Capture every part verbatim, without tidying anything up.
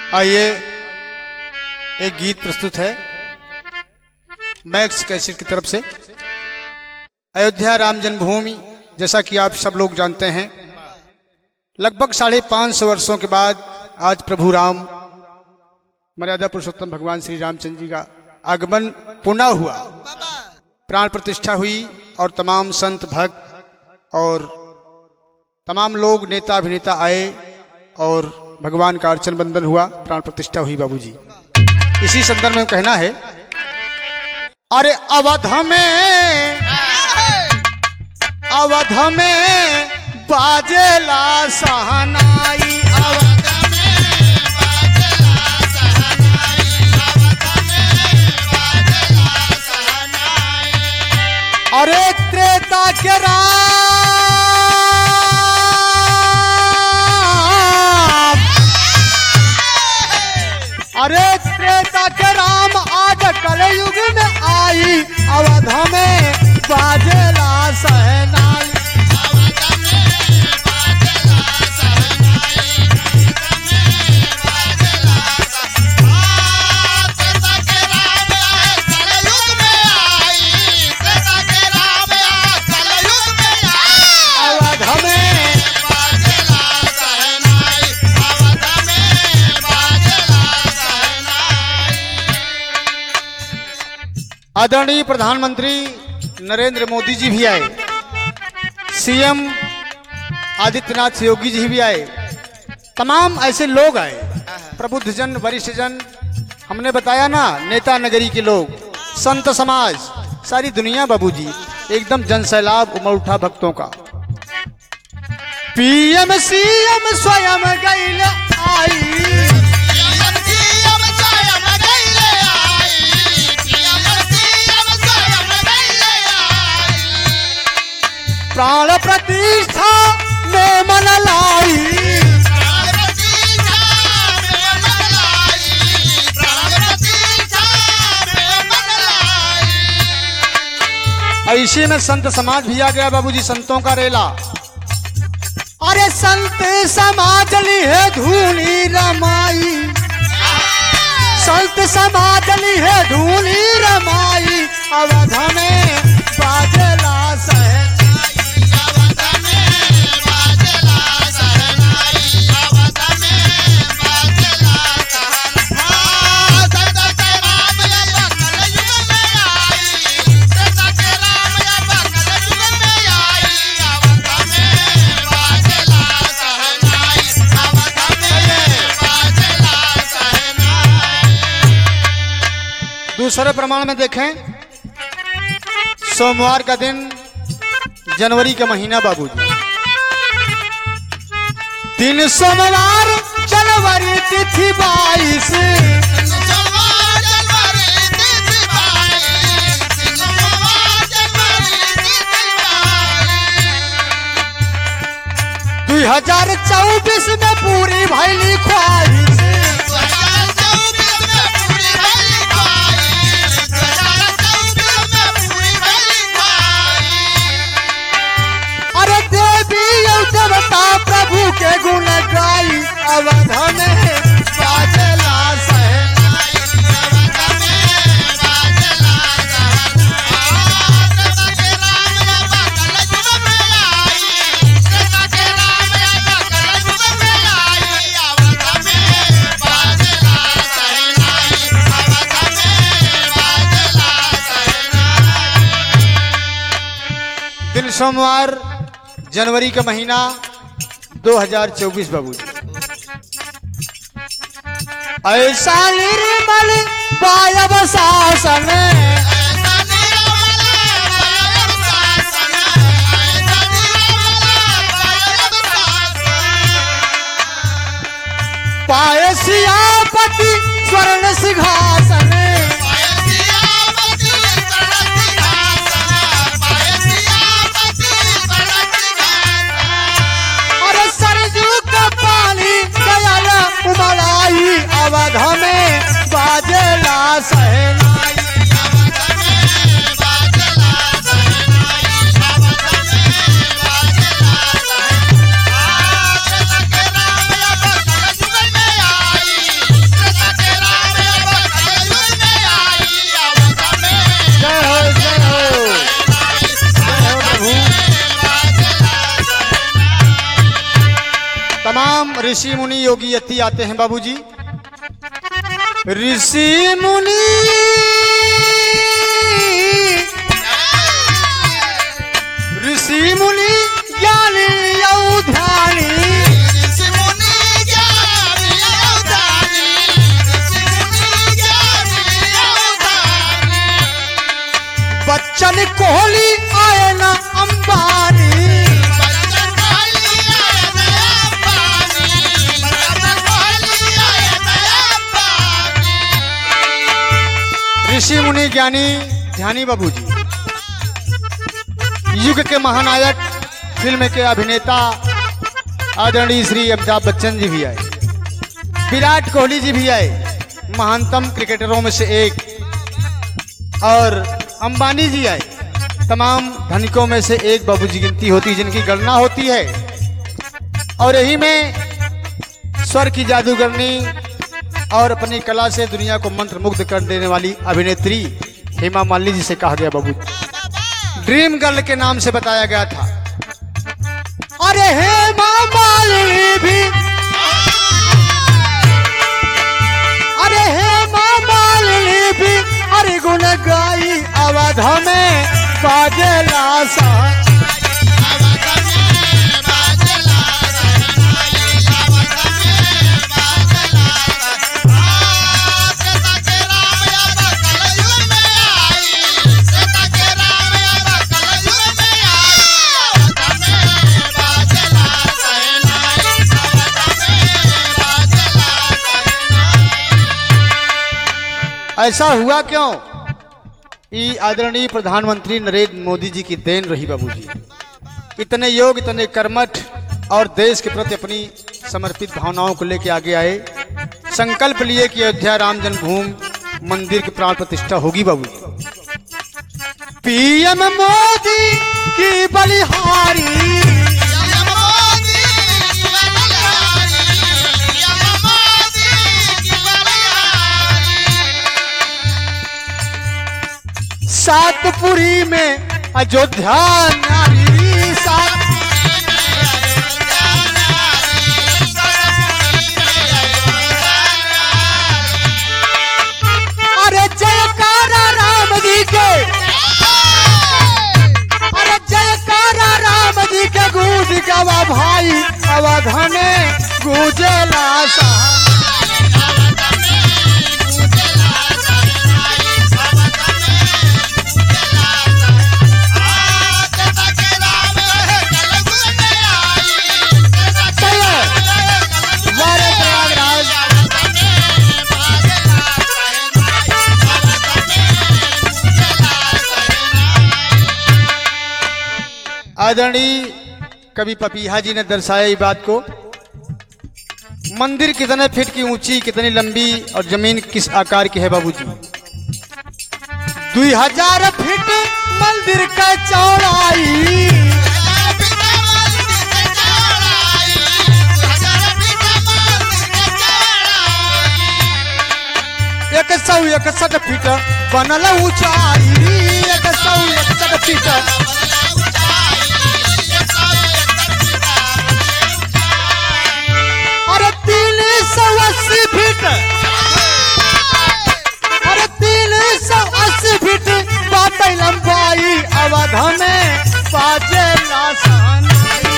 आइए एक गीत प्रस्तुत है मैक्स कैसेट की तरफ से। अयोध्या राम जन्मभूमि, जैसा कि आप सब लोग जानते हैं, लगभग साढ़े पांच सौ वर्षों के बाद आज प्रभु राम मर्यादा पुरुषोत्तम भगवान श्री रामचंद्र जी का आगमन पुनः हुआ, प्राण प्रतिष्ठा हुई और तमाम संत भक्त और तमाम लोग नेता अभिनेता आए और भगवान का अर्चन बंदन हुआ, प्राण प्रतिष्ठा हुई बाबूजी। इसी संदर्भ में कहना है, अरे अवध में अवध में बाजेला सहनाई, अवध में बाजेला सहनाई, अवध में बाजेला सहनाई। अरे त्रेता के राम, अरे त्रेता के राम आज कलयुग में आई, अवध में बाजेला सहनाई, अवध में बाजेला सहनाई, अवध में बाजेला सहनाई। त्रेता के राम आज कलयुग में आई, त्रेता के राम आज कलयुग में आई, अवध में बाजेला सहनाई, अवध में बाजेला सहनाई। आदरणीय प्रधानमंत्री नरेंद्र मोदी जी भी आए, सीएम आदित्यनाथ योगी जी भी आए, तमाम ऐसे लोग आए, प्रबुद्ध जन, वरिष्ठ जन, हमने बताया ना, नेता नगरी के लोग, संत समाज, सारी दुनिया बाबूजी, एकदम जनसैलाब उमड़ उठा भक्तों का। पीएम सीएम स्वयं गइल आई, प्राण प्रतिष्ठा में मन लाई, प्राण प्रतिष्ठा में मन लाई, प्राण प्रतिष्ठा में मन लाई। ऐसे में संत समाज भी आ गया बाबूजी, संतों का रेला। अरे संत समाज ली है धूनी रमाई, संत समाज ली है धूनी रमाई, अवध में बाजेला सहनाई, दूसरे प्रमाण में देखें, सोमवार का दिन, जनवरी का महीना बाबूजी, दिन सोमवार, जनवरी तिथि बाईस, दो हजार चौबीस में पूरी भैली ख्वाहिश, प्रभु के गुण गाई, अवध में बाजेला सहनाई, अवध में बाजेला सहनाई। त्रेता के राम कलयुग में आई, त्रेता के राम कलयुग में आई, अवध में बाजेला सहनाई, अवध में बाजेला सहनाई। दिन सोमवार, जनवरी का महीना दो हजार चौबीस बाबूजी। ऐसा निर्मल वायव शासन, पाए सियापति स्वर्ण सिंहासन, अवध में बाजेला सहनाई, अवध में बाजेला सहनाई, अवध में बाजेला सहनाई। त्रेता के राम कलयुग में आई, ऋषि मुनि योगी यति आते हैं बाबूजी। ऋषि मुनि ऋषि मुनि ज्ञानी और ध्यानी, ऋषि मुनि ज्ञानी और ध्यानी, ऋषि मुनि ज्ञानी और ध्यानी। बच्चन कोहली आए ना अंबानी, बच्चन कोहली आए ना अंबानी, बच्चन कोहली आए ना अंबानी। ऋषि मुनि ज्ञानी ध्यानी बाबूजी, युग के महानायक फिल्म के अभिनेता आदरणीय श्री अमिताभ बच्चन जी भी आए, विराट कोहली जी भी आए, महानतम क्रिकेटरों में से एक, और अंबानी जी आए, तमाम धनिकों में से एक बाबूजी गिनती होती है जिनकी गणना होती है। और यही में स्वर की जादूगरनी और अपनी कला से दुनिया को मंत्रमुग्ध कर देने वाली अभिनेत्री हेमा मालिनी जी से कहा गया बाबूजी, ड्रीम गर्ल के नाम से बताया गया था। अरे हेमा मालिनी भी, अरे हेमा मालिनी भी, अरे गुण गाई अवध में बाजेला सा, ऐसा हुआ क्यों? ये आदरणीय प्रधानमंत्री नरेंद्र मोदी जी की देन रही बाबूजी। इतने योग, इतने कर्मठ और देश के प्रति अपनी समर्पित भावनाओं को लेकर आगे आए, संकल्प लिए कि अयोध्या राम जन्मभूमि मंदिर की प्राण प्रतिष्ठा होगी बाबूजी। पीएम मोदी की बलिहारी, सातपुरी में अयोध्या नारी, सात अरे जयकारा राम जी के, अरे जयकारा राम जी के गूंज गवा भाई अवध में गूंजला सा। आदरणीय कवि पपीहा जी ने दर्शाया ये बात को। मंदिर कितने फीट की ऊंची, कितनी लंबी और जमीन किस आकार की है बाबूजी? दो हजार फीट मंदिर का चौड़ाई, एक सौ इकसठ फीट बनल ऊंचाई, एक सौ इकसठ फीट तीन सौ अस्सी फीट, अरे तीन सौ अस्सी फीट बाटे लंबाई अवध में बाजेला सहनाई।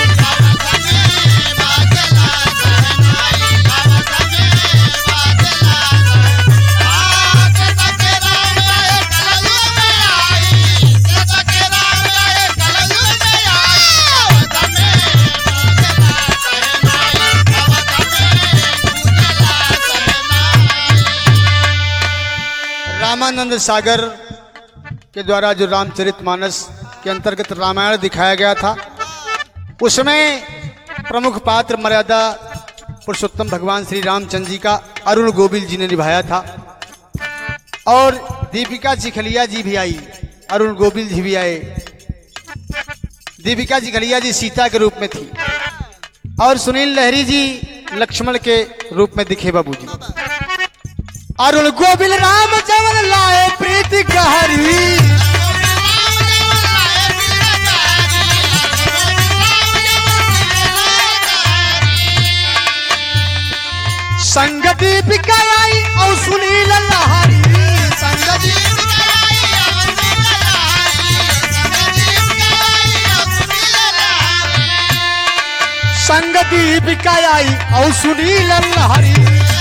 रामानंद सागर के द्वारा जो रामचरितमानस के अंतर्गत रामायण दिखाया गया था, उसमें प्रमुख पात्र मर्यादा पुरुषोत्तम भगवान श्री रामचंद्र जी का अरुण गोविल जी ने निभाया था। और दीपिका चिखलिया जी भी आई, अरुण गोविल जी भी आए। दीपिका चिखलिया जी सीता के रूप में थी और सुनील लहरी जी लक्ष्मण के रूप में दिखे बाबूजी। अरुण गोविल राम जवन लाए प्रीति गहरी, संग दीपिका आई और सुनील लहरी संगदीप कराई और सुनील लहरी संगदीप कराई और सुनील लहरी संग दीपिका आई और सुनील लहरी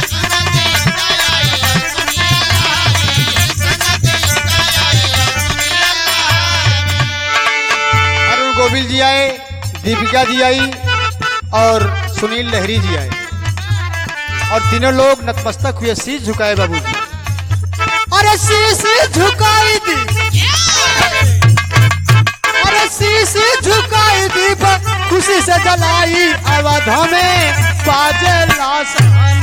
अरुण गोविल जी आए, दीपिका जी आई और सुनील लहरी जी आए और तीनों लोग नतमस्तक हुए, शीश झुकाए बाबूजी। अरे शीश झुकाई दी, अरे शीश झुकाई दी, खुशी से जलाई अवध में बाजेला सहनाई।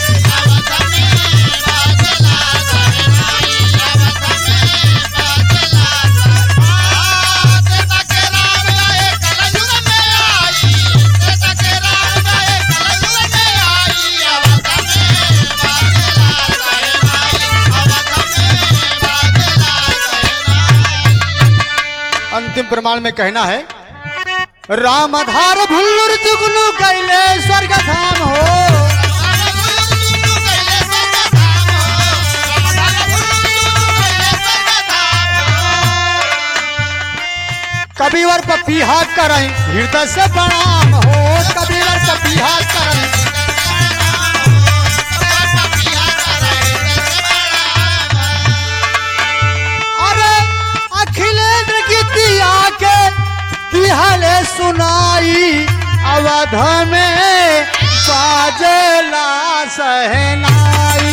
अंतिम प्रमाण में कहना है, राम आधार भुल्लुर जुगनू कैले स्वर्ग धाम हो, कबीर पपीहा करई हृदय से प्रणाम हो, कबीर पपीहा करई दिहले सुनाई अवध में बाजेला सहनाई।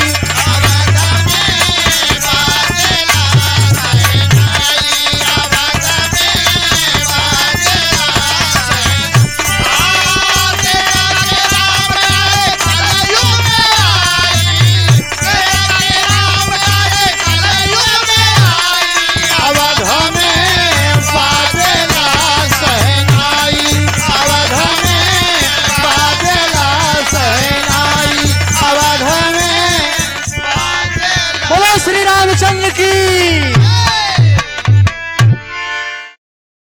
श्री रामचंद्र की